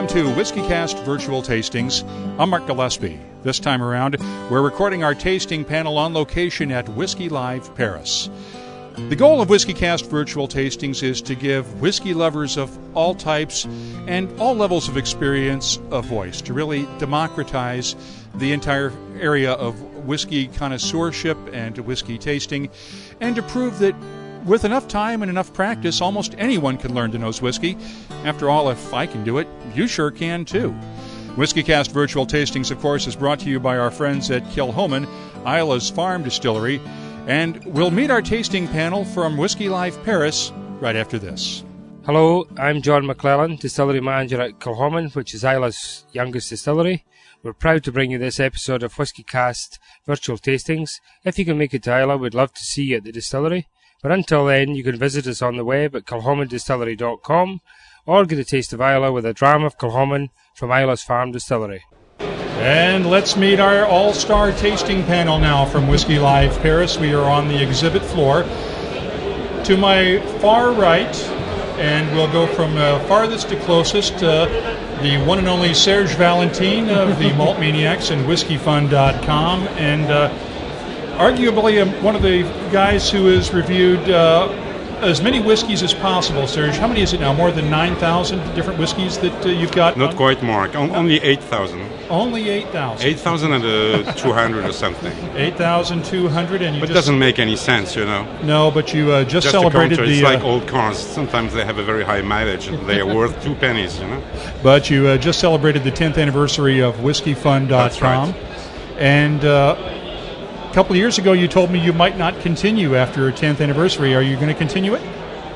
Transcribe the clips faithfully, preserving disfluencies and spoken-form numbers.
Welcome to WhiskyCast Virtual Tastings. I'm Mark Gillespie. This time around, we're recording our tasting panel on location at Whisky Live Paris. The goal of WhiskyCast Virtual Tastings is to give whiskey lovers of all types and all levels of experience a voice, to really democratize the entire area of whiskey connoisseurship and whiskey tasting, and to prove that with enough time and enough practice, almost anyone can learn to nose whiskey. After all, if I can do it, you sure can too. WhiskyCast Virtual Tastings, of course, is brought to you by our friends at Kilchoman, Isla's Farm Distillery, and we'll meet our tasting panel from Whisky Live Paris right after this. Hello, I'm John McClellan, Distillery Manager at Kilchoman, which is Isla's youngest distillery. We're proud to bring you this episode of WhiskyCast Virtual Tastings. If you can make it to Isla, we'd love to see you at the distillery. But until then, you can visit us on the web at kilchoman distillery dot com or get a taste of Isla with a dram of Kilchoman from Isla's Farm Distillery. And let's meet our all-star tasting panel now from Whisky Live Paris. We are on the exhibit floor. To my far right, and we'll go from uh, farthest to closest, uh, the one and only Serge Valentin of the Malt Maniacs and Whiskey Fund dot com, and uh, arguably um, one of the guys who has reviewed uh, as many whiskeys as possible. Serge, how many is it now? More than nine thousand different whiskeys that uh, you've got? Not quite, Mark. O- only eight thousand. Only eight thousand. eight thousand and uh, two hundred or something. eight thousand two hundred, and you But just... it doesn't make any sense, you know. No, but you uh, just, just celebrated the... the... It's uh, like old cars. Sometimes they have a very high mileage and they are worth two pennies, you know. But you uh, just celebrated the tenth anniversary of Whiskey Fund dot com. That's right. And uh, a couple of years ago you told me you might not continue after a tenth anniversary. Are you going to continue it?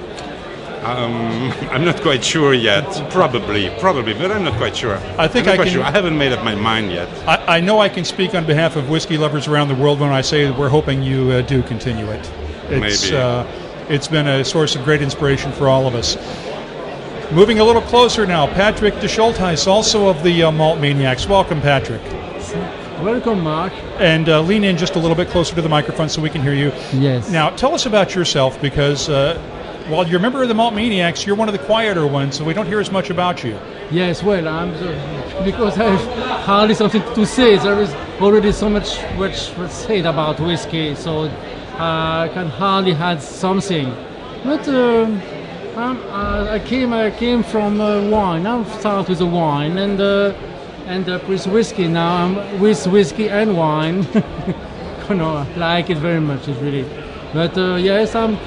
Um, I'm not quite sure yet. Probably, probably, but I'm not quite sure. I think I'm not I quite can- sure. I haven't made up my mind yet. I, I know I can speak on behalf of whiskey lovers around the world when I say that we're hoping you uh, do continue it. It's, Maybe. Uh, it's been a source of great inspiration for all of us. Moving a little closer now, Patrick de Schultheis, also of the uh, Malt Maniacs. Welcome, Patrick. Welcome, Mark. And uh, lean in just a little bit closer to the microphone so we can hear you. Yes. Now, tell us about yourself, because uh, while you're a member of the Malt Maniacs, you're one of the quieter ones, so we don't hear as much about you. Yes, well, I'm the, because I have hardly something to say. There is already so much which was said about whiskey, so I can hardly add something. But um, I'm, uh, I came, I came from uh, wine. I'll start with the wine and uh, end up with whiskey. Now I'm with whiskey and wine. You know, I like it very much. It really. But uh, yes, I'm.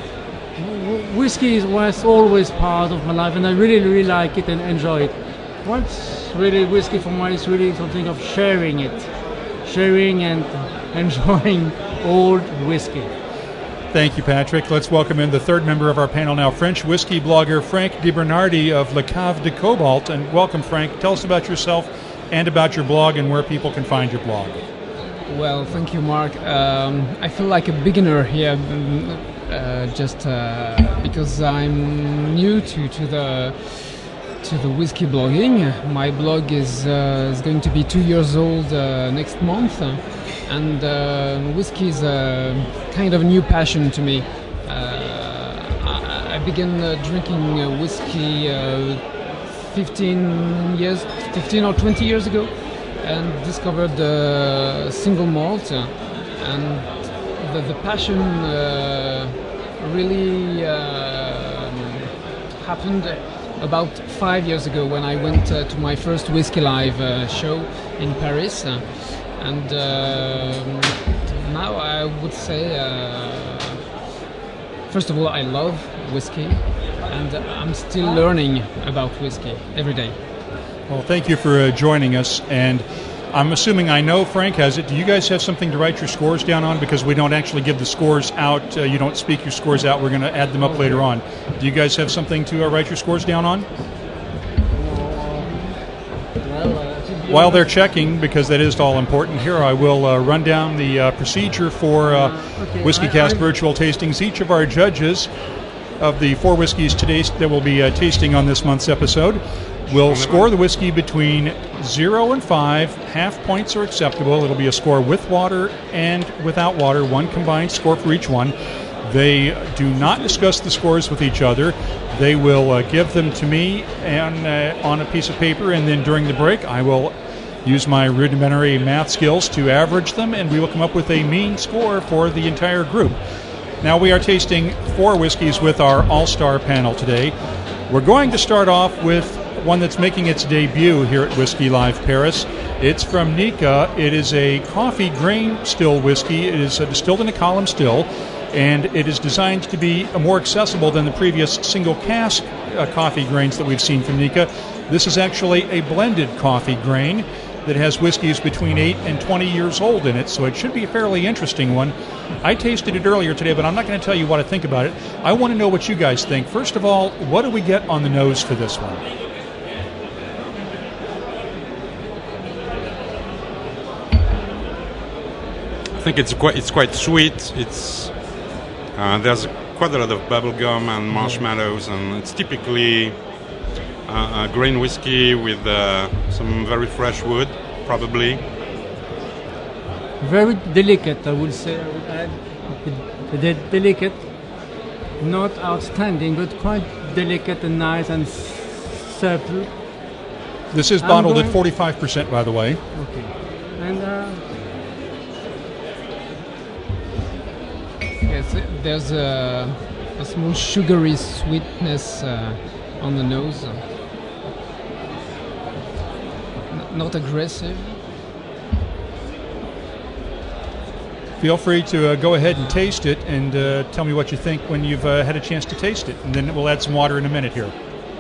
Whiskey was always part of my life, and I really, really like it and enjoy it. What's really whiskey for me is really something of sharing it, sharing and enjoying old whiskey. Thank you, Patrick. Let's welcome in the third member of our panel now, French whiskey blogger Frank DeBernardi of Le Cave de Cobalt. And welcome, Frank. Tell us about yourself and about your blog and where people can find your blog. Well, thank you, Mark. Um, I feel like a beginner here, uh, just uh, because I'm new to, to the to the whiskey blogging. My blog is uh, is going to be two years old uh, next month, and uh, whiskey is a kind of a new passion to me. Uh, I, I began uh, drinking uh, whiskey uh, fifteen years, fifteen or twenty years ago, and discovered the uh, single malt, uh, and the, the passion uh, really uh, happened about five years ago when I went uh, to my first Whisky Live uh, show in Paris, uh, and uh, now I would say uh, first of all I love whiskey, and I'm still learning about whiskey every day. Well, thank you for uh, joining us, and I'm assuming I know Frank has it. Do you guys have something to write your scores down on? Because we don't actually give the scores out. Uh, you don't speak your scores out. We're going to add them up later on. Do you guys have something to uh, write your scores down on? While they're checking, because that is all important, here I will uh, run down the uh, procedure for uh, okay. WhiskyCast I, I... Virtual Tastings. Each of our judges of the four whiskeys today that will be uh, tasting on this month's episode will score the whiskey between zero and five. Half points are acceptable. It'll be a score with water and without water, one combined score for each one. They do not discuss the scores with each other. They will uh, give them to me and uh, on a piece of paper, and then during the break I will use my rudimentary math skills to average them, and we will come up with a mean score for the entire group. Now, we are tasting four whiskeys with our all-star panel today. We're going to start off with one that's making its debut here at Whiskey Live Paris. It's from Nikka. It is a coffee grain still whiskey. It is uh, distilled in a column still, and it is designed to be uh, more accessible than the previous single cask uh, coffee grains that we've seen from Nikka. This is actually a blended coffee grain that has whiskeys between eight and twenty years old in it, so it should be a fairly interesting one. I tasted it earlier today, but I'm not going to tell you what I think about it. I want to know what you guys think. First of all, what do we get on the nose for this one? I think it's quite it's quite sweet. It's uh, there's quite a lot of bubblegum and marshmallows, and it's typically uh, a grain whiskey with uh, some very fresh wood, probably. Very delicate, I would say. I would add de- delicate, not outstanding, but quite delicate and nice and subtle. This is I'm bottled going- at forty-five percent, by the way. Okay, and. Uh, Yes, there's a, a small sugary sweetness uh, on the nose. N- not aggressive. Feel free to uh, go ahead and taste it and uh, tell me what you think when you've uh, had a chance to taste it. And then we'll add some water in a minute here.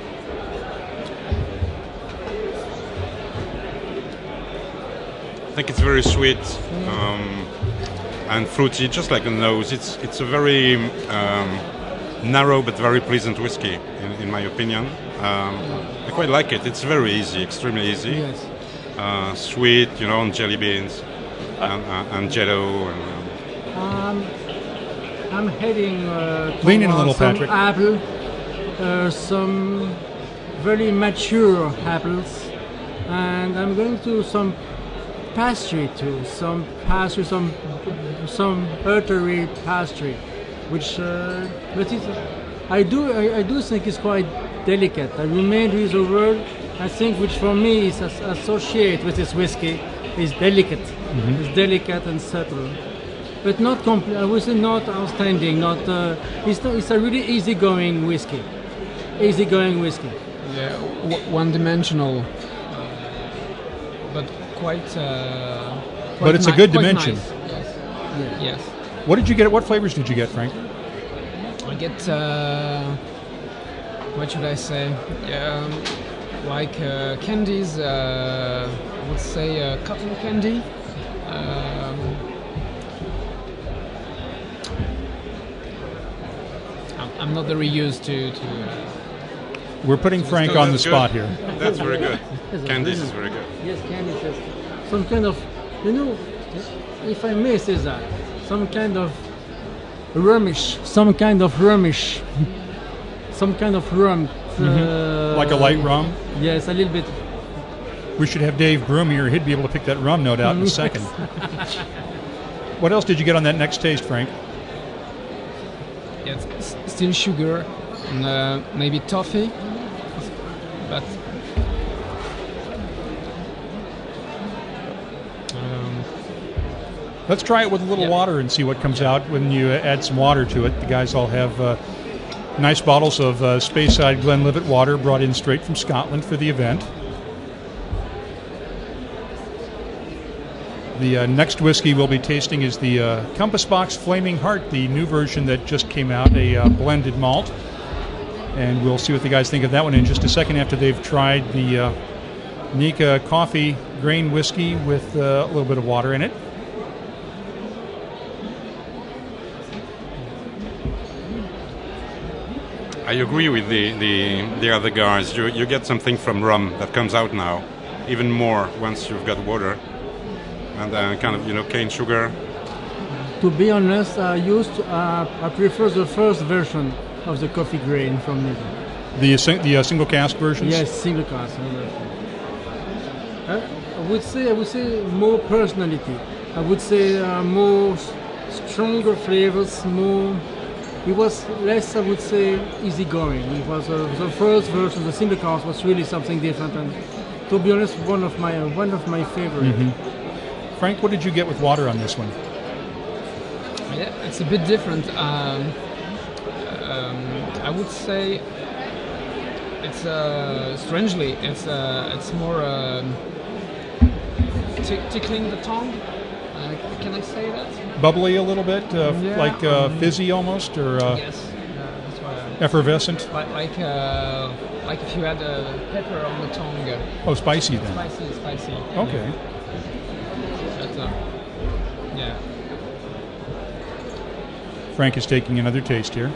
I think it's very sweet um, and fruity, just like the nose. It's it's a very um, narrow but very pleasant whiskey, in, in my opinion. Um, I quite like it. It's very easy, extremely easy. yes. Uh, sweet, you know, and jelly beans and, uh, and jello. And, um, Um, I'm heading uh, Lean in a towards little, some Patrick. apple, uh, some very mature apples, and I'm going to some pastry too, some pastry, some some earthy pastry, which uh, but it, I do I, I do think it's quite delicate. I remain with the word I think which for me is as, associated with this whiskey is delicate. Mm-hmm. It's delicate and subtle. But not complete. I would say not outstanding. Not. Uh, it's not, It's a really easygoing whiskey. Easygoing whiskey. Yeah, w- one-dimensional, uh, but quite. Uh, But quite it's a ni- good quite dimension. nice, Yes. Yeah. Yes. What did you get? What flavors did you get, Frank? I get. Uh, what should I say? Um, like uh, candies. Uh, I would say uh, cotton candy. Um, I'm, I'm not very used to. to uh, We're putting Frank No, on the that's spot good. here. That's very good. Yes, Candice is brilliant. very good. Yes, candy says some kind of, you know, if I may say that, some kind of rumish, some kind of rumish, some kind of rum. uh, Like a light rum? Yes, a little bit. We should have Dave Broom here. He'd be able to pick that rum note out in a second. What else did you get on that next taste, Frank? yeah, it's s- still sugar and uh, maybe toffee, but. Um, Let's try it with a little Yeah. water and see what comes out when you uh, add some water to it. The guys all have uh, nice bottles of uh, Speyside Glenlivet water brought in straight from Scotland for the event. The uh, next whiskey we'll be tasting is the uh, Compass Box Flaming Heart, the new version that just came out, a uh, blended malt. And we'll see what the guys think of that one in just a second after they've tried the uh, Nikka coffee grain whiskey with uh, a little bit of water in it. I agree with the, the, the other guys. You, you get something from rum that comes out now, even more once you've got water. And uh, kind of, you know, cane sugar. To be honest, I used to, uh, I prefer the first version of the coffee grain from Nikka. The, sing- the uh, single cask versions? Yes, single cask. Uh, I would say I would say more personality. I would say uh, more s- stronger flavors, more it was less, I would say, easygoing. It was uh, the first version, the single cast, was really something different, and to be honest, one of my uh, one of my favorite. Mm-hmm. Frank, what did you get with water on this one? Yeah, it's a bit different. Um, um, I would say it's uh, strangely it's uh, it's more um, t- tickling the tongue. Uh, can I say that? Bubbly a little bit, uh, Yeah, like uh, um, fizzy almost, or uh, Yes, uh, that's why. I- effervescent. Like like uh, like if you had a pepper on the tongue. Uh, Oh, spicy then. spicy, spicy. Okay. But, uh, yeah. Frank is taking another taste here.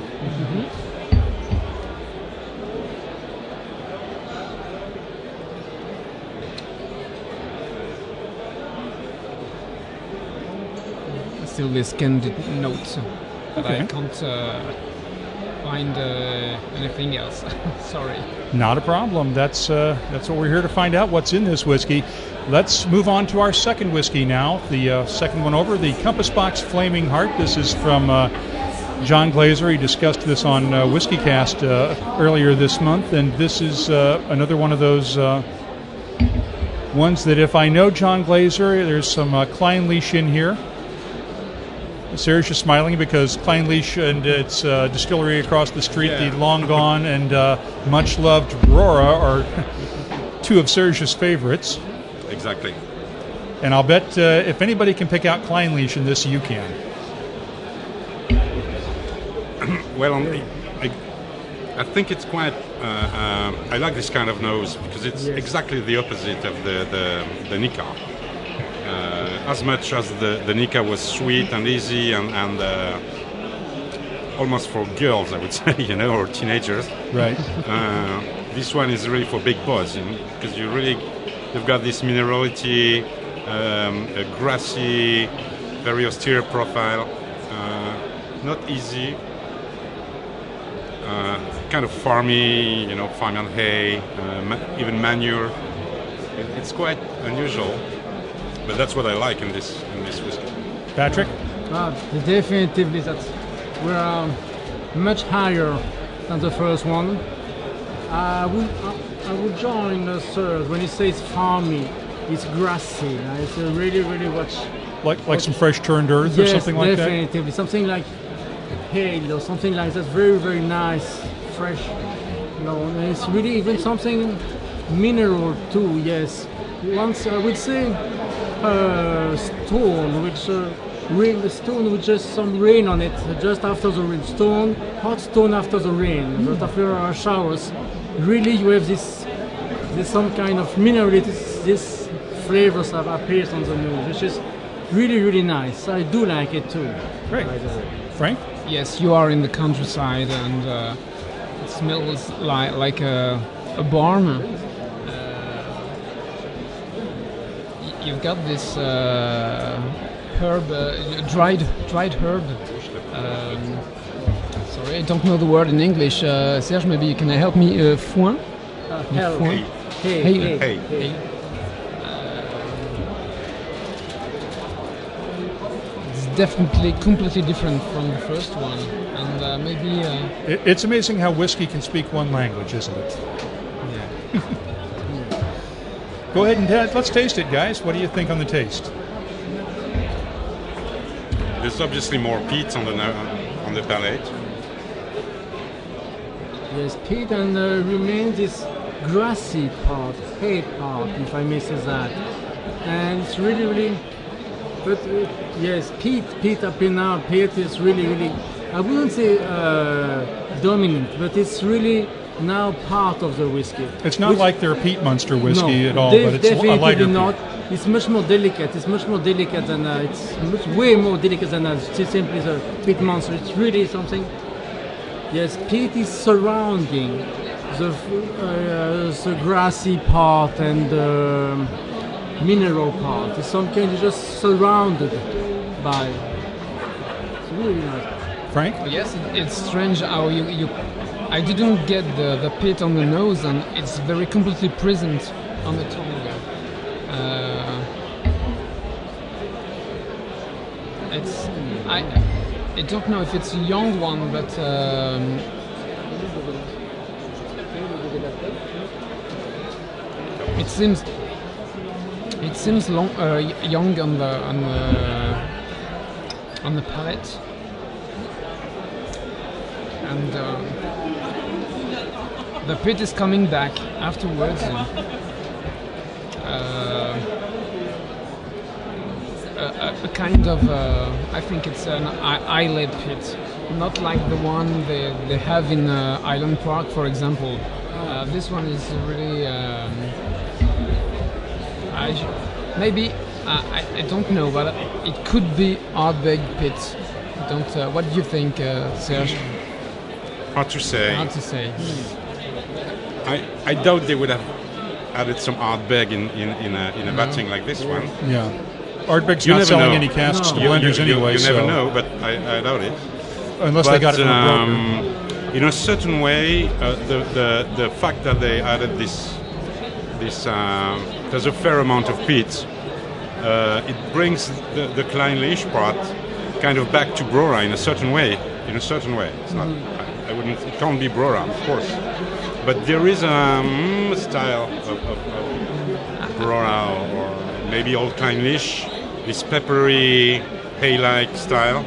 Still this candid note, but I Okay. can't uh, find uh, anything else. Sorry. Not a problem. That's uh, that's what we're here to find out. What's in this whiskey? Let's move on to our second whiskey now. The uh, second one over, the Compass Box Flaming Heart. This is from uh, John Glaser. He discussed this on uh, WhiskyCast uh, earlier this month, and this is uh, another one of those uh, ones that if I know John Glaser, there's some uh, Kleinleich in here. Serge is smiling because Kleinleich and its uh, distillery across the street, Yeah. the long gone and uh, much loved Rora, are two of Serge's favorites. Exactly. And I'll bet uh, if anybody can pick out Kleinleich in this, you can. Well, on the, I, I think it's quite. Uh, um, I like this kind of nose because it's Yes. exactly the opposite of the the, the Nika. Uh, as much as the, the Nika was sweet and easy and, and uh, almost for girls, I would say, you know, or teenagers. Right. Uh, this one is really for big boys, you know, because you really, you've got this minerality, um, a grassy, very austere profile, uh, not easy, uh, kind of farmy, you know, farm and hay, uh, ma- even manure. It, it's quite unusual, but that's what I like in this in this whiskey. Patrick? Ah, definitely that we're um, much higher than the first one. I would I, I would join the third when it says farmy. It's grassy. Uh, it's a really really much. Like like some fresh turned earth or Yes, something like that? definitely something like hail or something like that. Very very nice, fresh. You know, and it's really even something mineral too. Yes, once I would say uh, stone, which uh, rain, the stone with just some rain on it, just after the rain. Stone, hot stone after the rain, just after our showers. Really, you have this, this some kind of minerality, this, this flavors that appears on the nose, which is really, really nice. I do like it too. Great. by the way. Frank? Yes, you are in the countryside, and uh, it smells like like a, a barn. Uh, y- you've got this uh, herb, uh, dried dried herb. Um, sorry, I don't know the word in English. Uh, Serge, maybe you can help me. Uh, foin. Uh, hell, foin. hey, Hey. hey, Hey. hey. It's definitely completely different from the first one, and uh, maybe. Uh, It, it's amazing how whiskey can speak one language, isn't it? yeah. Go ahead and ta- let's taste it, guys. What do you think on the taste? There's obviously more peat on the no- on the palate. Yes, peat and uh, remains this grassy part, hay part, if I may say that. And it's really, really, but uh, yes, peat, peat up in now, peat is really, really, I wouldn't say uh, dominant, but it's really now part of the whiskey. It's not Which- like their Peat Munster whiskey no, at all, def- but it's a definitely lighter not. peat. It's much more delicate. It's much more delicate than uh, it's much, way more delicate than uh, just simply the peat monster. It's really something. Yes, peat is surrounding the uh, the grassy part and the mineral part. It's some kind of just surrounded by. It's really nice. Frank? Yes, it, it's strange how you, you I didn't get the, the pit on the nose, and it's very completely present on the tongue. Uh, it's I I don't know if it's a young one, but um, it seems it seems long, uh, young on the on the on the palate, and um, the pit is coming back afterwards. And, uh, A, a kind of, uh, I think it's an I- eyelid pit, not like the one they, they have in uh, Island Park, for example. Uh, this one is really, um, I, maybe, uh, I, I don't know, but it could be Ardbeg pit. Don't, uh, what do you think, uh, Serge? Hard to say. Hard to say. I, I doubt they would have added some Ardbeg in, in, in a, in a batting like this one. Yeah. Ardbeg's You not never selling know. any casks No. to You, blenders you, you, anyway, you so never know, but I, I doubt it. unless but, they got it from a broker. um, in a certain way, uh, the, the the fact that they added this this um, there's a fair amount of peat. Uh, it brings the, the Kleinlich part kind of back to Brora in a certain way. In a certain way, it's not. I, I wouldn't. It can't be Brora, of course. But there is a um, style of, of, of Brora or maybe Old Kleinlich, this peppery, hay-like style.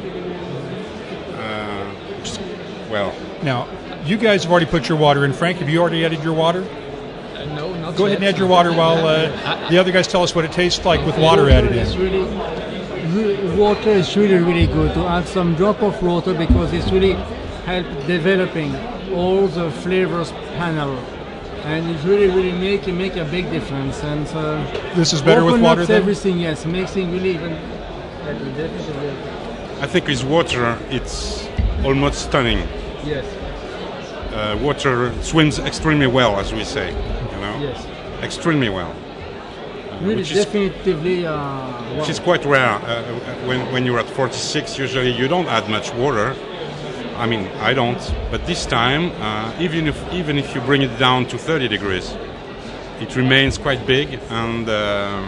Uh, which is, well, Now, you guys have already put your water in. Frank, have you already added your water? Uh, no, not Go yet. ahead and add your water while uh, the other guys tell us what it tastes like with water added is in. really, re- water is really, really good to add some drop of water because it's really help developing all the flavors panel. And it really, really make make a big difference. And uh, This is better with open water up then? everything, yes, makes it really even. That will definitely help. I think with water, it's almost stunning. Yes, Uh, water swims extremely well, as we say. You know, yes. extremely well. Really, which is- definitively. Uh, Which wow. is quite rare. Uh, when when you're at forty-six, usually you don't add much water. I mean, I don't. But this time, uh, even if even if you bring it down to thirty degrees, it remains quite big, and um,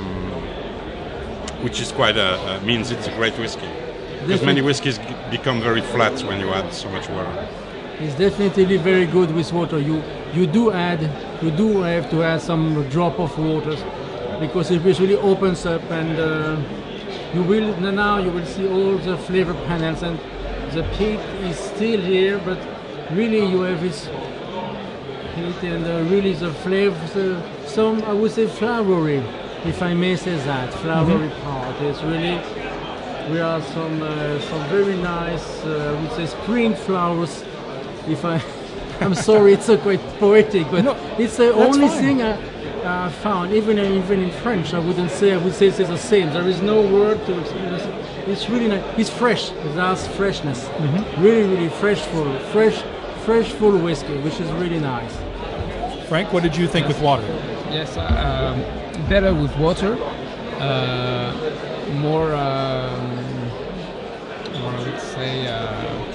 which is quite a, uh, means it's a great whiskey. Because many whiskies g- become very flat when you add so much water. It's definitely very good with water. You you do add, you do have to add some drop of water because it really opens up, and uh, you will now you will see all the flavor panels, and the peat is still here, but really you have this peat and uh, really the flavors, uh, some I would say flowery, if I may say that, flowery part. It's really. We are some uh, some very nice, uh, I would say, spring flowers. If I, I'm sorry, it's uh, quite poetic, but No, it's the that's only fine. thing I uh, found. Even in, even in French, I wouldn't say. I would say it's the same. There is no word to explain it. It's really nice. It's fresh. It has freshness. Mm-hmm. Really, really fresh, full, fresh, fresh, full whiskey, which is really nice. Frank, what did you think with water? Yes, uh, um, better with water. Uh, more, um, more I would say, uh,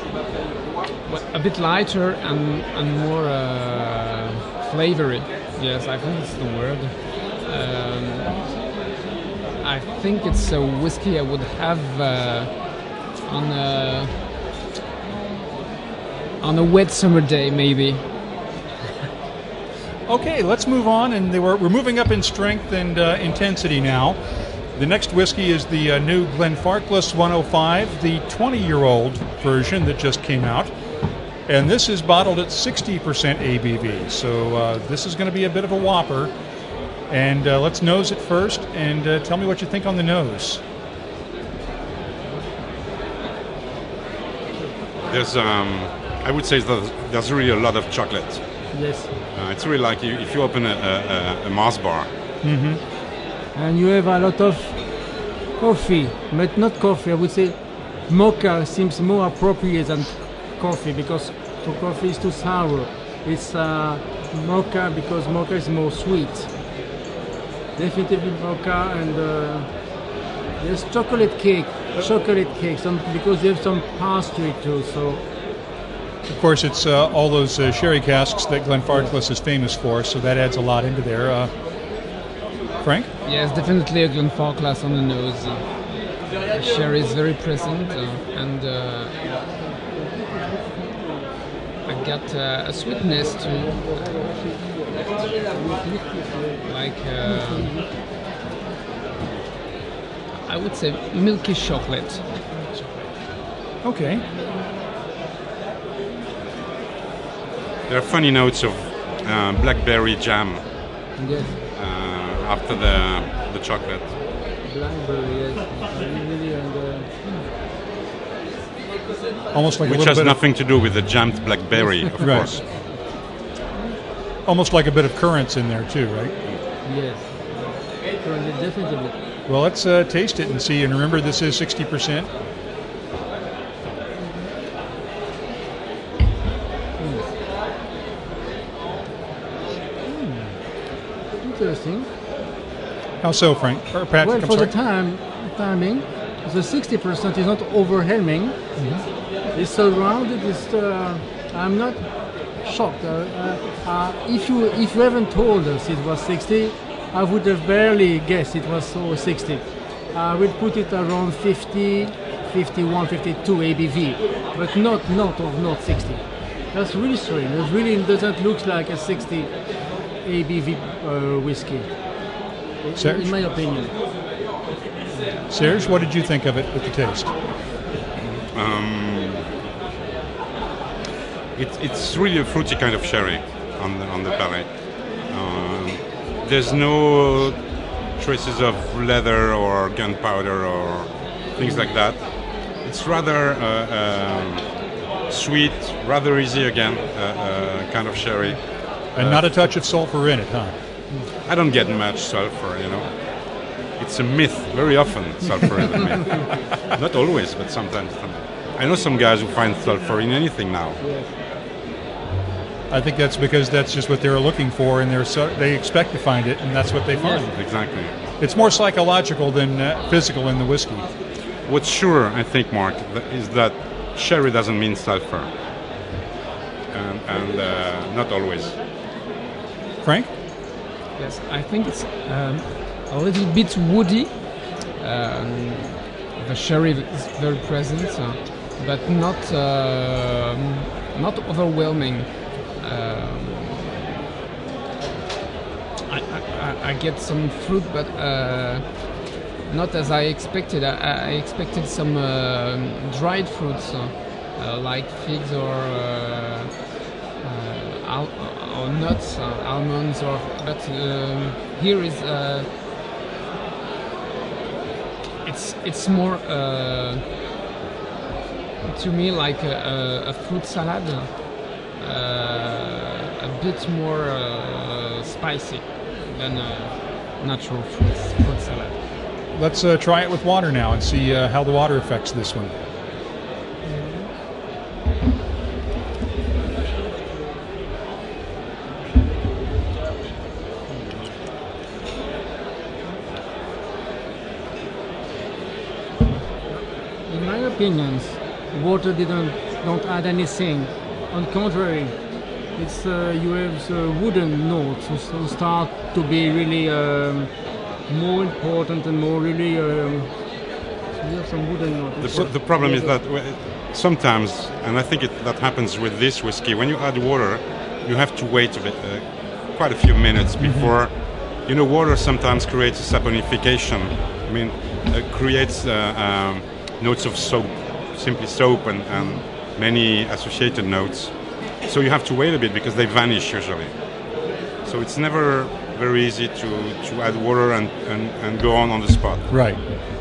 well, a bit lighter and, and more uh, flavory. Yes, I think it's the word. Um, I think it's a whiskey I would have uh, on a on a wet summer day, maybe. Okay, let's move on, and they were, we're moving up in strength and uh, intensity now. The next whiskey is the uh, new Glenfarclas one oh five, the twenty-year-old version that just came out. And this is bottled at sixty percent A B V, so uh, this is going to be a bit of a whopper. And uh, let's nose it first, and uh, tell me what you think on the nose. There's, um, I would say, there's, there's really a lot of chocolate. Yes. Uh, it's really like you, if you open a, a, a Mars bar. And you have a lot of coffee, but not coffee. I would say mocha seems more appropriate than coffee because to coffee is too sour. It's uh, mocha because mocha is more sweet. Definitely mocha, and uh, there's chocolate cake, chocolate cake, some because you have some pastry too. So Of course, it's uh, all those uh, sherry casks that Glenfarclas is famous for, so that adds a lot into there. Uh, Frank? Yes, definitely a Glenfarclas on the nose. the sherry is very present, uh, and uh, I got uh, a sweetness too, like uh, I would say milky chocolate. Okay. There are funny notes of uh, blackberry jam Yes, uh, after the the chocolate. blackberry, yes. Really, and, uh, Almost like a Which little has bit nothing to do with the jammed blackberry, of Right. course. of, almost like a bit of currants in there too, right? yes. Currently, definitely. Well, let's uh, taste it and see. And remember, this is sixty percent. Interesting. How so, Frank? Or Patrick, Well, I'm for sorry. the time timing, the sixty percent is not overwhelming. It's surrounded. It's, uh, I'm not shocked. Uh, uh, uh, if you if you haven't told us it was sixty, I would have barely guessed it was so sixty. I would put it around fifty, fifty-one, fifty-two A B V, but not not of not sixty. That's really strange. It really doesn't look like a sixty A B V uh, whiskey, in- Serge? in my opinion. Serge, what did you think of it with the taste? Um, it, it's really a fruity kind of sherry on the, on the palate. Um, there's no traces of leather or gunpowder or things like that. It's rather uh, um, sweet, rather easy again, uh, uh, kind of sherry. And not a touch of sulfur in it, huh? I don't get much sulfur, you know. It's a myth. Very often, sulfur is a myth. Not always, but sometimes. I know some guys who find sulfur in anything now. I think that's because that's just what they're looking for, and they're so, they expect to find it, and that's what they find. Exactly. It's more psychological than uh, physical in the whiskey. What's sure, I think, Mark, th- is that sherry doesn't mean sulfur, and, and uh, not always. Frank? Yes, I think it's um, a little bit woody. Um, the sherry is very present, uh, but not uh, not overwhelming. Um, I, I, I get some fruit, but uh, not as I expected. I, I expected some uh, dried fruits, uh, uh, like figs or uh, uh, al- or nuts, uh, almonds, or but um, here is uh, it's it's more uh, to me like a, a, a fruit salad. Uh, a bit more uh, spicy than a natural fruit, fruit salad. Let's uh, try it with water now and see uh, how the water affects this one. In my opinions, water didn't don't add anything. On the contrary, it's uh, you have the wooden notes who, who start to be really um, more important and more really. Um, you have some wooden notes. The, the problem is that w- sometimes, and I think it, that happens with this whiskey, when you add water, you have to wait a bit, uh, quite a few minutes before. You know, water sometimes creates a saponification. I mean, uh, creates uh, um, notes of soap, simply soap, and, and many associated notes. So you have to wait a bit because they vanish usually. So it's never very easy to, to add water and, and, and go on on the spot. Right.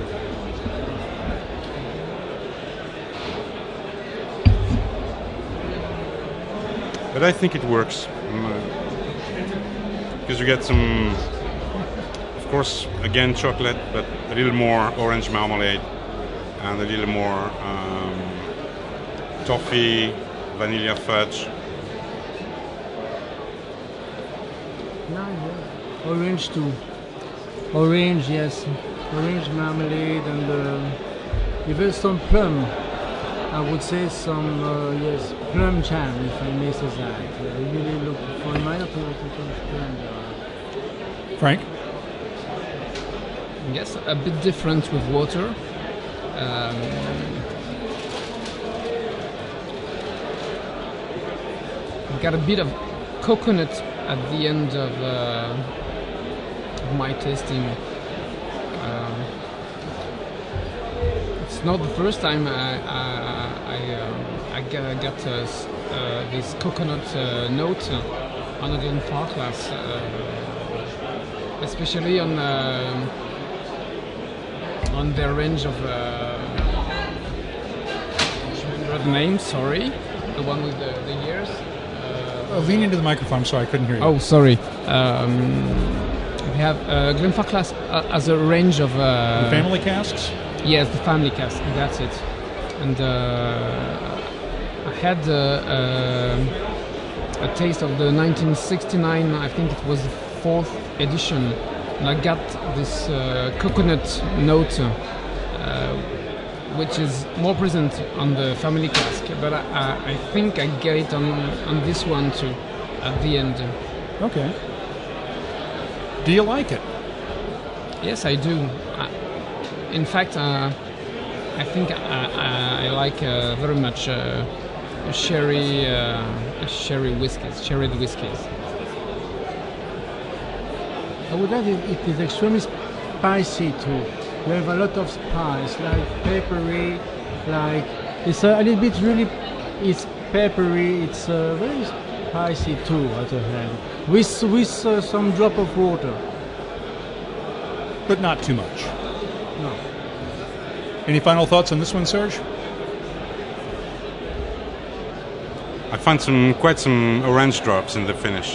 But I think it works. Um, uh, because you get some, of course, again chocolate, but a little more orange marmalade and a little more um, toffee, vanilla fudge. No, yeah. Orange too. Orange, yes. Orange marmalade and uh, even some plum. I would say some, uh, yes, plum jam, if I may say that. I really look for my opinion to some plum jam. Frank? Yes, a bit different with water. Um, got a bit of coconut at the end of, uh, of my tasting. Um, it's not the first time I I, I, um, I got, got uh, s- uh, this coconut uh, note uh, on a Glenfarclas, uh, especially on uh, on their range of. Uh, I don't remember the name. Sorry, the one with the, the years. Uh, lean into the microphone. I'm sorry, I couldn't hear you. Oh, sorry. Um, we have uh, Glenfarclas uh, as a range of uh, The family casks? yes, the family cask. That's it. And uh, I had uh, uh, a taste of the nineteen sixty-nine. I think it was the fourth edition, and I got this uh, coconut note, uh, which is more present on the family cask. But I, I, I think I get it on on this one too, at the end. Okay. Do you like it? Yes, I do. I, in fact, uh, I think I, I, I like uh, very much uh, sherry, uh, sherry whiskies, sherried whiskies. I would add it, it is extremely spicy too. You have a lot of spice, like peppery, like it's a, a little bit really. It's peppery. It's uh, very spicy too at the end, with with uh, some drop of water. But not too much. No. Any final thoughts on this one, Serge? I found some quite some orange drops in the finish.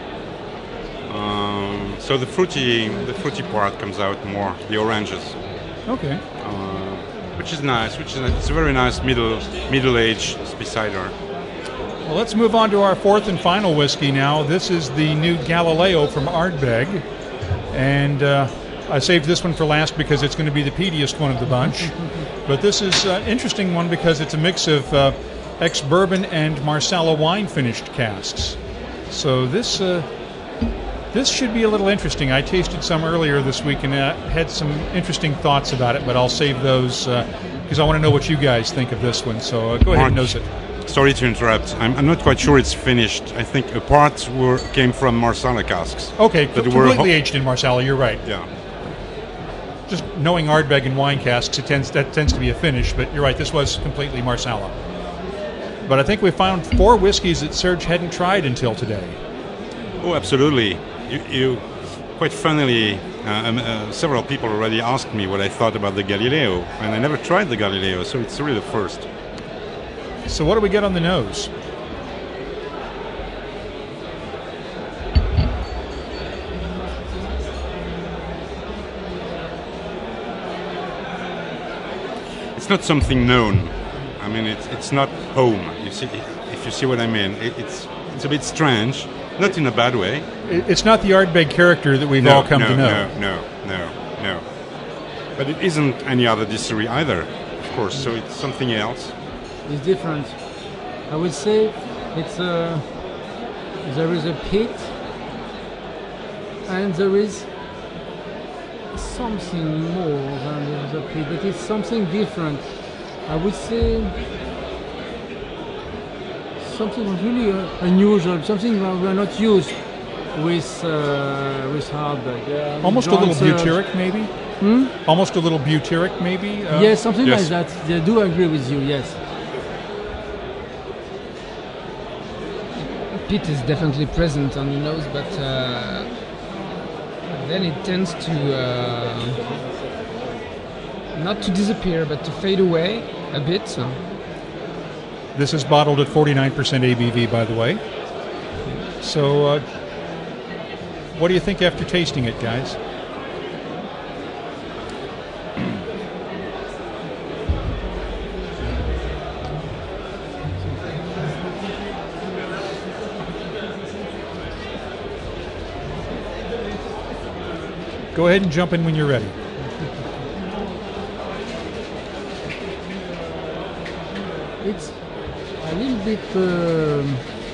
Um, so the fruity, the fruity part comes out more, the oranges, Okay. uh, which is nice. Which is it's a very nice middle middle-aged Speyscider. Well, let's move on to our fourth and final whiskey now. This is the new Galileo from Ardbeg. And uh, I saved this one for last because it's going to be the peatiest one of the bunch. But this is an interesting one because it's a mix of uh, ex-bourbon and Marsala wine finished casks. So this uh, this should be a little interesting. I tasted some earlier this week and uh, had some interesting thoughts about it, but I'll save those because uh, I want to know what you guys think of this one. So uh, go ahead and Mark. nose it. Sorry to interrupt. I'm, I'm not quite sure it's finished. I think a part were, came from Marsala casks. Okay, But co- they were completely ho- aged in Marsala, you're right. Yeah. Just knowing Ardbeg and wine casks, it tends that tends to be a finish, but you're right, this was completely Marsala. But I think we found four whiskeys that Serge hadn't tried until today. Oh, absolutely. You, you quite funnily, uh, um, uh, several people already asked me what I thought about the Galileo, and I never tried the Galileo, so it's really the first. So what do we get on the nose? It's not something known. I mean, it's it's not home. You see, if you see what I mean, it, it's it's a bit strange, not in a bad way. It- It's not the Ardbeg character that we've no, all come no, to know. no, no, no, no. But it isn't any other distillery either, of course. So it's something else. It's different. I would say it's a, there is a pit and there is something more than there is a pit, but it's something different. I would say something really uh, unusual, something that we are not used with uh, with Ardbeg. Yeah, Almost a John little Serge. butyric, maybe? Hmm? Almost a little butyric, maybe? Uh, Yes, something Yes. like that. I do agree with you. Yes. Peat is definitely present on the nose, but uh, then it tends to uh, not to disappear, but to fade away a bit. So. This is bottled at forty-nine percent A B V, by the way. So, uh, what do you think after tasting it, guys? Go ahead and jump in when you're ready. It's a little bit um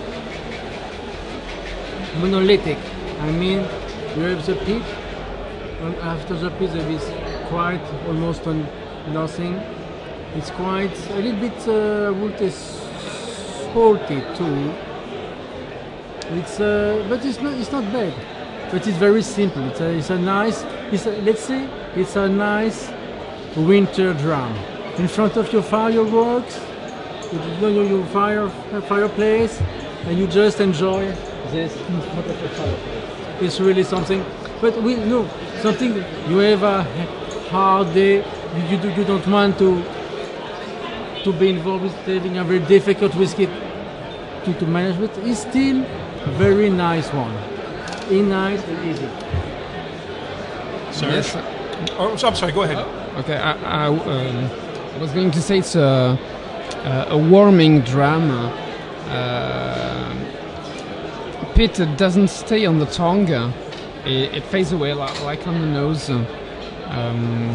monolithic. I mean, you have the pit, and after the pit there is quite almost on nothing, It's quite a little bit, uh, I would say, salty too. It's, uh, but it's not, it's not bad. But it's very simple. It's a, it's a nice, it's a, let's say, it's a nice winter dram. In front of your fireworks, you know your, your fire fireplace, and you just enjoy this in front of your fireplace. It's really something. But we know something. You have a hard day. You, you, do, you don't want to to be involved with having a very difficult whiskey to, to manage with. It's still a very nice one. In nice and easy. Serge? Yes. Oh, I'm sorry. Go ahead. Okay, I, I, um, I was going to say it's a, a, a warming dram. Uh, pit doesn't stay on the tongue. It, it fades away like, like on the nose. Um,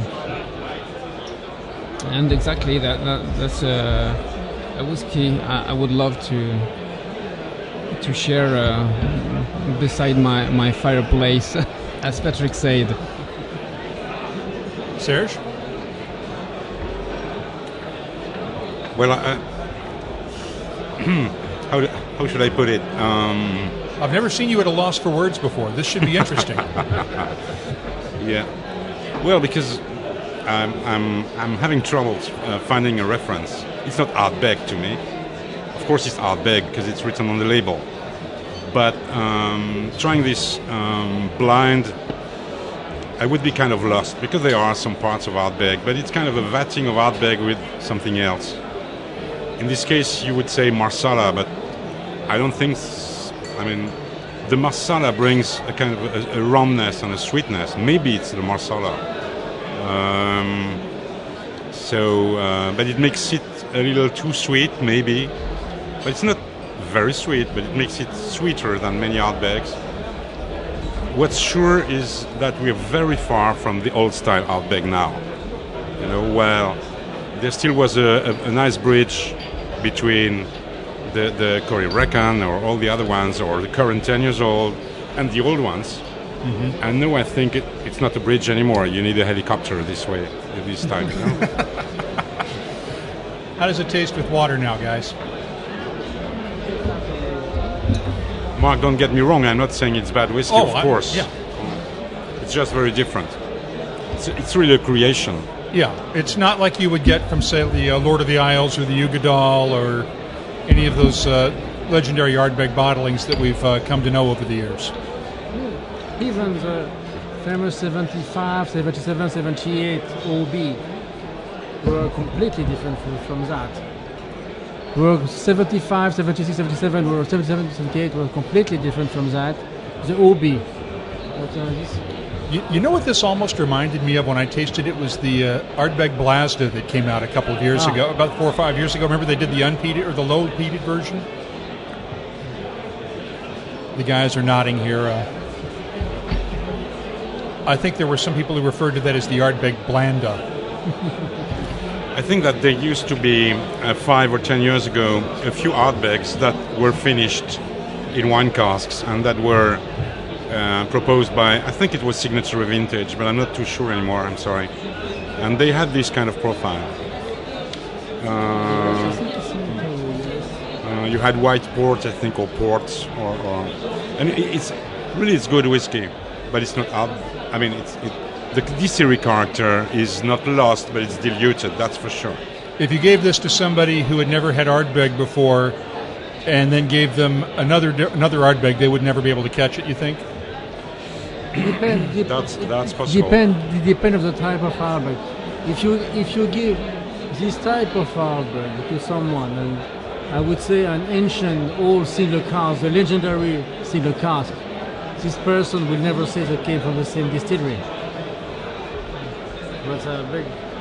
and exactly that, that that's a, a whiskey I, I would love to to share uh, beside my, my fireplace, as Patrick said. Serge? Well, uh, how, do, how should I put it? Um, I've never seen you at a loss for words before. This should be interesting. yeah. Well, because I'm, I'm, I'm having trouble uh, finding a reference. It's not Ardbeg to me. Of course it's Ardbeg because it's written on the label. But um, trying this um, blind, I would be kind of lost because there are some parts of Ardbeg, but it's kind of a vatting of Ardbeg with something else. In this case, you would say Marsala, but I don't think. S- I mean, the Marsala brings a kind of a, a rumness and a sweetness. Maybe it's the Marsala. Um, so, uh, but it makes it a little too sweet, maybe. But it's not very sweet, but it makes it sweeter than many Ardbegs. What's sure is that we're very far from the old style Ardbeg now. You know, well, there still was a, a, a nice bridge between the, the Corrie Reckon or all the other ones, or the current ten years old, and the old ones. Mm-hmm. And now I think it, it's not a bridge anymore. You need a helicopter this way, this time. You know? How does it taste with water now, guys? Mark, don't get me wrong. I'm not saying it's bad whiskey, oh, of I, course. Yeah. It's just very different. It's, it's really a creation. Yeah, it's not like you would get from, say, the uh, Lord of the Isles or the Ugadal or any of those uh, legendary Ardbeg bottlings that we've uh, come to know over the years. Even the famous seventy-five, seventy-seven, seventy-eight O B were completely different from, from that. Were seventy-five, seventy-six, seventy-seven, or seventy-seven, seventy-eight were completely different from that. The O B. But, uh, this You, you know what this almost reminded me of when I tasted it was the uh, Ardbeg Blasda that came out a couple of years Ah. ago, about four or five years ago. Remember they did the unpeated or the low peated version? The guys are nodding here. Uh, I think there were some people who referred to that as the Ardbeg Blanda. I think that there used to be, uh, five or ten years ago, a few Ardbegs that were finished in wine casks and that were uh, proposed by, I think it was Signature Vintage, but I'm not too sure anymore, I'm sorry. And they had this kind of profile. Uh, uh, you had white port, I think, or port, or, or and it, it's really it's good whiskey, but it's not Ard. I mean, it's it, the distillery character is not lost, but it's diluted. That's for sure. If you gave this to somebody who had never had Ardbeg before, and then gave them another another Ardbeg, they would never be able to catch it. You think? depend, dep- That's that's possible. depend, depend of the type of Ardbeg. If you if you give this type of Ardbeg to someone, and I would say an ancient old single cask, a legendary single cask, this person will never say they came from the same distillery. But uh, big.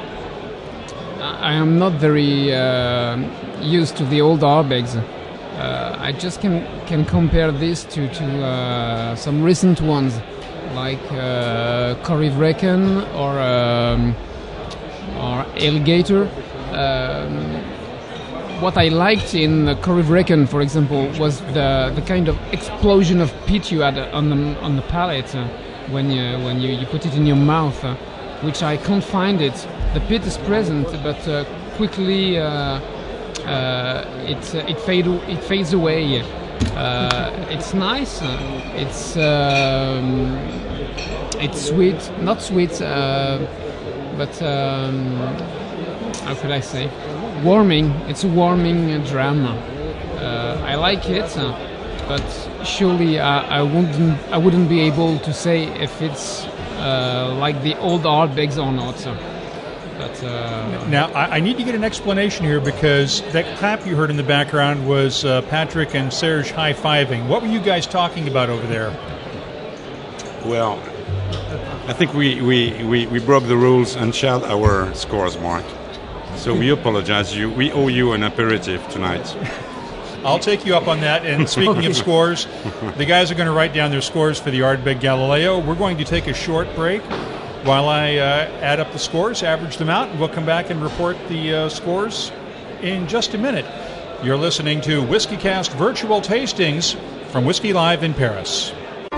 I am not very uh, used to the old Ardbegs. Uh, I just can can compare this to to uh, some recent ones, like uh, Corrie Reckon or um, or Alligator. Um, what I liked in uh, Corrie Reckon, for example, was the the kind of explosion of peat you had on the on the palate uh, when you when you, you put it in your mouth. Uh, which I can't find it. The peat is present, but uh, quickly uh, uh, it it fade it fades away. Uh, it's nice. It's um, it's sweet, not sweet, uh, but um, how could I say? Warming. It's a warming dram. Uh, I like it, but surely I, I wouldn't I wouldn't be able to say if it's uh, like the old Ardbegs or not. But, uh, now, I, I need to get an explanation here because that clap you heard in the background was uh, Patrick and Serge high-fiving. What were you guys talking about over there? Well, I think we, we, we, we broke the rules and shared our scores, Mark. So we apologize. You, we owe you an aperitif tonight. I'll take you up on that. And speaking of scores, the guys are going to write down their scores for the Ardbeg Galileo. We're going to take a short break while I uh, add up the scores, average them out, and we'll come back and report the uh, scores in just a minute. You're listening to WhiskyCast Virtual Tastings from Whiskey Live in Paris.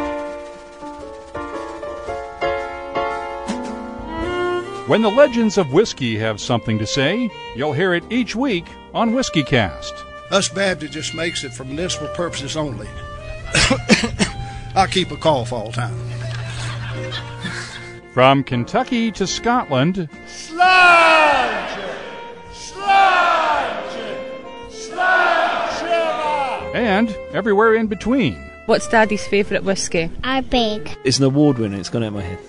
When the legends of whiskey have something to say, you'll hear it each week on WhiskyCast. Us Baptists just makes it for municipal purposes only. I keep a cough all the time. From Kentucky to Scotland, Sludge! Sludge! Sludge! And everywhere in between. What's Daddy's favourite whiskey? Ardbeg. It's an award winner, it's gone out of my head.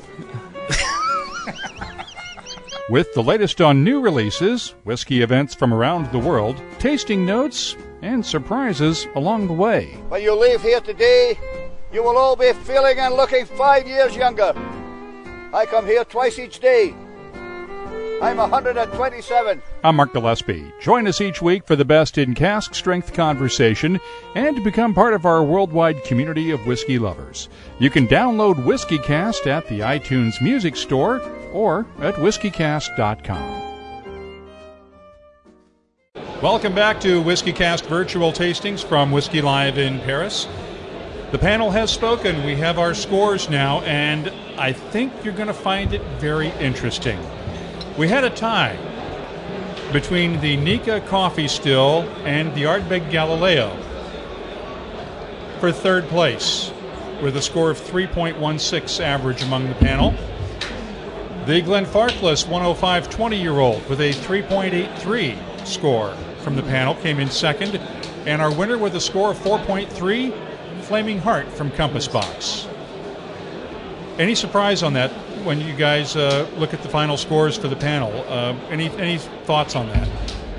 With the latest on new releases, whiskey events from around the world, tasting notes, and surprises along the way. When you leave here today, you will all be feeling and looking five years younger. I come here twice each day. I'm one hundred twenty-seven. I'm Mark Gillespie. Join us each week for the best in cask strength conversation and to become part of our worldwide community of whiskey lovers. You can download WhiskyCast at the iTunes Music Store or at whiskey cast dot com. Welcome back to WhiskyCast Virtual Tastings from Whiskey Live in Paris. The panel has spoken. We have our scores now, and I think you're going to find it very interesting. We had a tie between the Nikka Coffee Still and the Ardbeg Galileo for third place with a score of three point one six average among the panel. The Glenfarclas one oh five twenty-year-old with a three point eight three score from the panel came in second, and our winner with a score of four point three, Flaming Heart from Compass Box. Any surprise on that when you guys uh, look at the final scores for the panel? Uh, any any thoughts on that?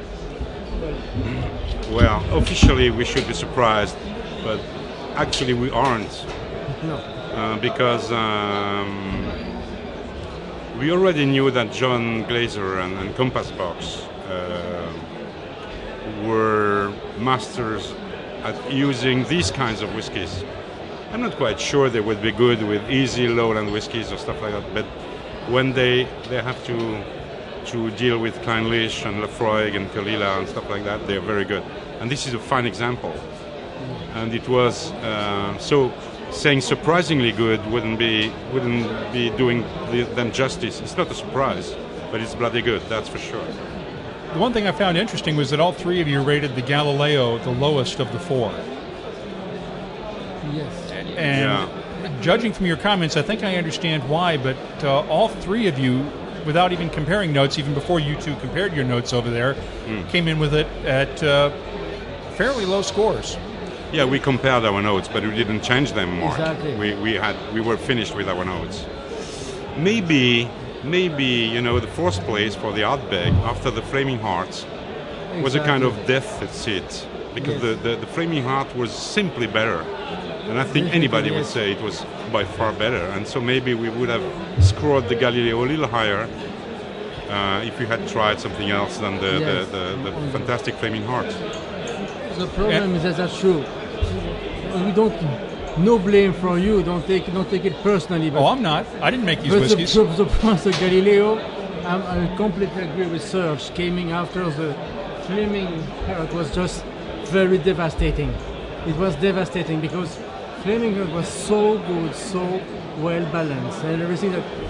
Well, officially we should be surprised, but actually we aren't. No. Uh, because um, we already knew that John Glazer and, and Compass Box uh, were masters at using these kinds of whiskies. I'm not quite sure they would be good with easy lowland whiskies or stuff like that, but when they they have to to deal with Clynelish and Laphroaig and Caol Ila and stuff like that, they're very good. And this is a fine example. And it was uh, so saying surprisingly good wouldn't be wouldn't be doing the, them justice. It's not a surprise, but it's bloody good, that's for sure. The one thing I found interesting was that all three of you rated the Galileo the lowest of the four. Yes. And Yeah. judging from your comments, I think I understand why, but uh, all three of you, without even comparing notes, even before you two compared your notes over there, Mm. came in with it at uh, fairly low scores. Yeah, we compared our notes, but we didn't change them, Mark. Exactly. We we had we were finished with our notes. Maybe maybe you know the fourth place for the Ardbeg after the Flaming Heart was a kind of death at seat because Yes. the, the the Flaming Heart was simply better, and I think anybody would Yes. say it was by far better. And so maybe we would have scored the Galileo a little higher uh, if we had tried something else than the Yes. the, the, the fantastic Flaming Heart. The problem is that that's true. We don't. No blame from you. Don't take don't take it personally. But Oh, I'm not. I didn't make these But the, whiskeys. the, the point of Galileo, I'm, I completely agree with Serge. Coming after the Flaming Heart was just very devastating. It was devastating because Flaming Heart was so good, so well balanced, and everything that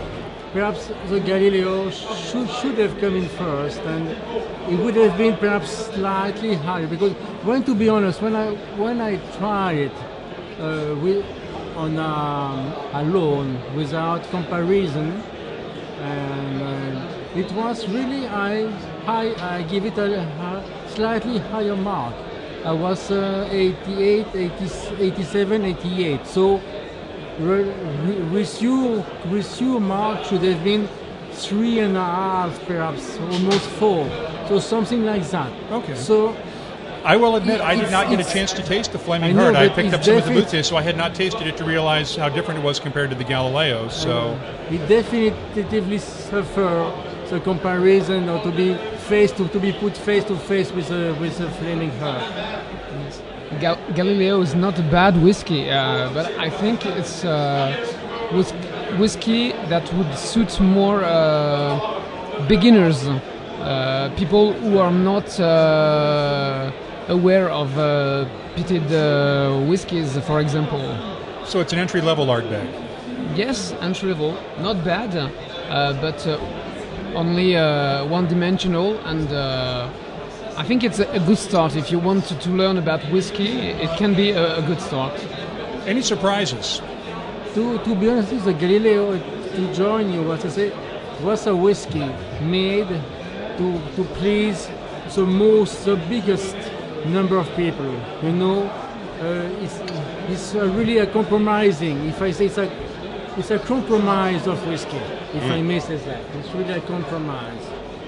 perhaps the Galileo should, should have come in first, and it would have been perhaps slightly higher. Because, when to be honest, when I when I tried it uh, with, on um, alone without comparison, and uh, it was really I high. I give it a, a slightly higher mark. I was uh, eighty-eight, eighty, eighty-seven, eighty-eight. So. With you, with you, mark should have been three and a half, perhaps almost four. So something like that. Okay. So I will admit I did not get a chance to taste the Flaming I Herd. I know, picked it's up some at the defi- booth today, so I had not tasted it to realize how different it was compared to the Galileo. So uh, it definitively suffer the comparison, or to be face to, to be put face to face with a with a Flaming Herd. Gal- Galileo is not a bad whiskey, uh, but I think it's uh, whis- whiskey that would suit more uh, beginners, uh, people who are not uh, aware of uh, peated uh, whiskies, for example. So it's an entry-level Ardbeg. Yes, entry level, not bad, uh, but uh, only uh, one-dimensional, and uh, I think it's a, a good start. If you want to, to learn about whiskey, it can be a, a good start. Any surprises? To to be honest, the Galileo, to join you, what I say, was a whiskey made to to please the most, the biggest number of people. You know, uh, it's it's uh, really a compromising. If I say it's a it's a compromise of whiskey, if mm. I may say that, it's really a compromise.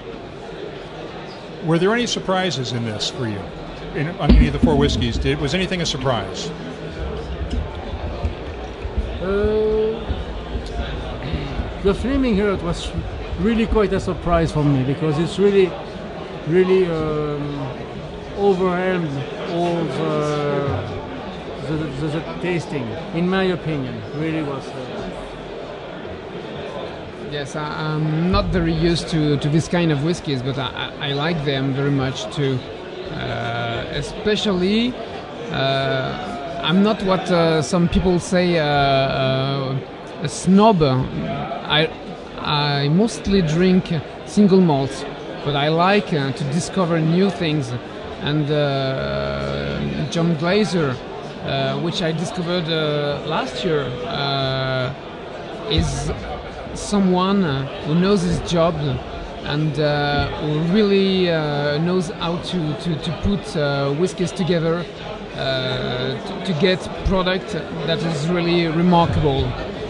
Were there any surprises in this for you? In, on any of the four whiskeys, did was anything a surprise? Uh, the Flaming Herd was really quite a surprise for me, because it's really, really um, overwhelmed all the the, the the tasting. In my opinion, really was. Uh, Yes, I, I'm not very used to, to this kind of whiskies, but I, I like them very much too. Uh, especially, uh, I'm not what uh, some people say uh, uh, a snob. I I mostly drink single malts, but I like uh, to discover new things. And uh, John Glaser, uh, which I discovered uh, last year, uh, is someone uh, who knows his job and uh, who really uh, knows how to, to, to put uh, whiskies together uh, to, to get product that is really remarkable.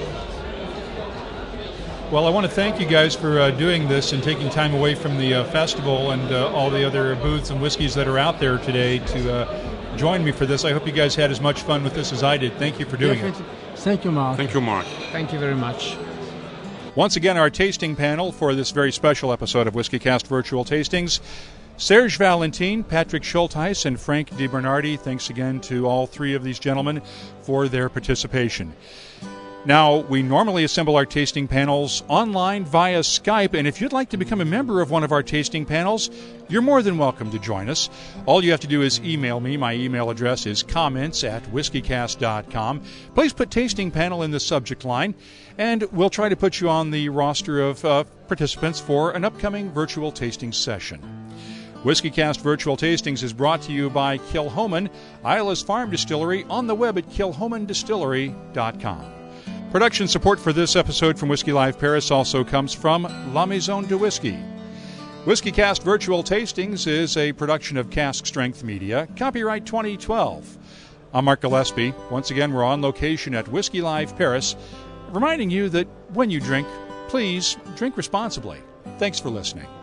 Well, I want to thank you guys for uh, doing this and taking time away from the uh, festival and uh, all the other booths and whiskeys that are out there today to uh, join me for this. I hope you guys had as much fun with this as I did. Thank you for doing yeah, it. Thank you, Mark. Thank you, Mark. Thank you very much. Once again, our tasting panel for this very special episode of WhiskyCast Virtual Tastings. Serge Valentin, Patrick Schultheis, and Frank DiBernardi. Thanks again to all three of these gentlemen for their participation. Now, we normally assemble our tasting panels online via Skype, and if you'd like to become a member of one of our tasting panels, you're more than welcome to join us. All you have to do is email me. My email address is comments at whiskeycast dot com. Please put tasting panel in the subject line, and we'll try to put you on the roster of uh, participants for an upcoming virtual tasting session. WhiskyCast Virtual Tastings is brought to you by Kilchoman, Isla's Farm Distillery, on the web at kilchoman distillery dot com. Production support for this episode from Whiskey Live Paris also comes from La Maison de Whiskey. WhiskyCast Virtual Tastings is a production of Cask Strength Media, copyright twenty twelve. I'm Mark Gillespie. Once again, we're on location at Whiskey Live Paris, reminding you that when you drink, please drink responsibly. Thanks for listening.